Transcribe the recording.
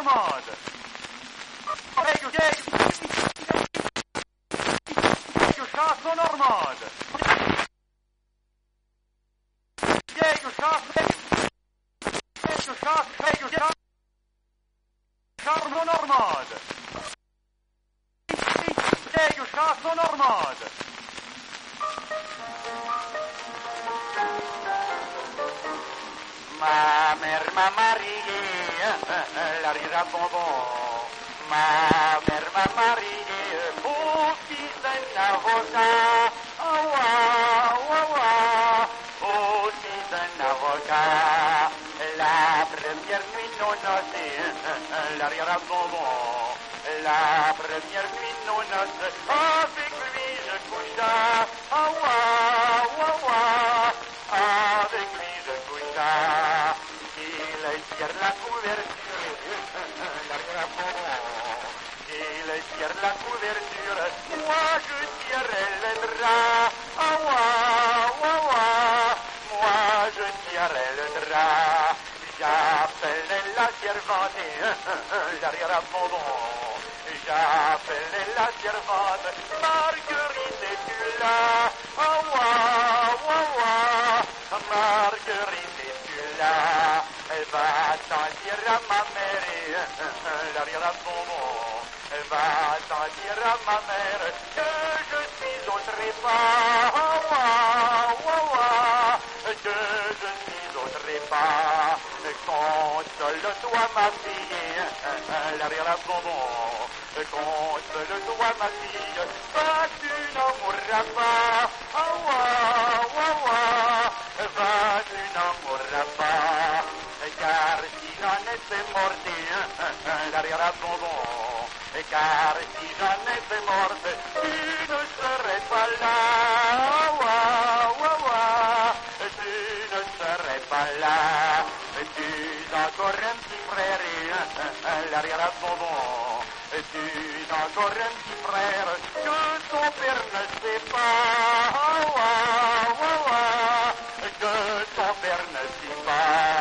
normale. Chasse normale. Charme normale. Chasse normale. Ma mère m'a marié, la rira bonbon. Ma mère m'a marié, au fils d'un avocat. Au fils d'un avocat. La première nuit non notée, la rira bonbon. La première nuit non notée, avec lui je coucha. Avec lui je coucha. Il tire la couverture, il tire la couverture, moi je tire le drap, moi je tire le drap, j'appelle la servante, l'arrière-à-bonbon, j'appelle la servante, Marguerite est-tu là, Marguerite est-tu là? Elle va t'en dire à ma mère, l'arrière-à-bonbon. Elle va t'en dire à ma mère que je suis au trépas. Que je suis au trépas. Console-toi ma fille, l'arrière-à-bonbon. Console-toi ma fille, va tu n'en mourras pas. Va tu n'en mourras pas. Car si j'en étais morte, l'arrière-à-bonbon, car si j'en étais morte, tu ne serais pas là, tu ne serais pas là, tu es encore un petit frère, l'arrière-à-bonbon, tu es encore un petit frère, que ton père ne sait pas, que ton père ne sait pas.